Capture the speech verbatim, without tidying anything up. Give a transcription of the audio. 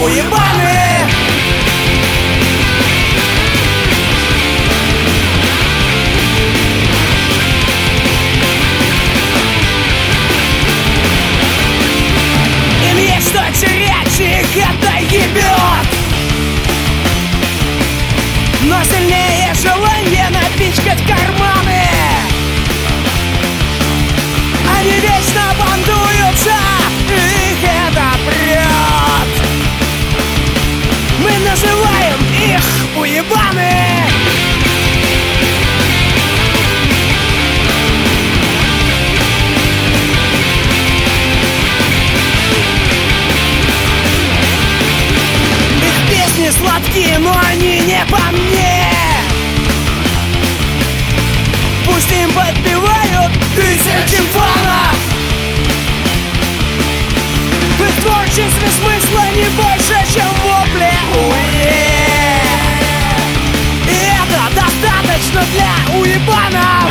уебаны. Им есть что терять, их это ебет. Но сильнее желание напичкать карманы. Они вечно бандуются, их это прет. Мы называем их уебаны. Их песни сладкие, но они не по мне. Пусть им подпевают тысячи фанов. В их творчестве смысла не больше, чем вопли. Уе! И это достаточно для уебанов.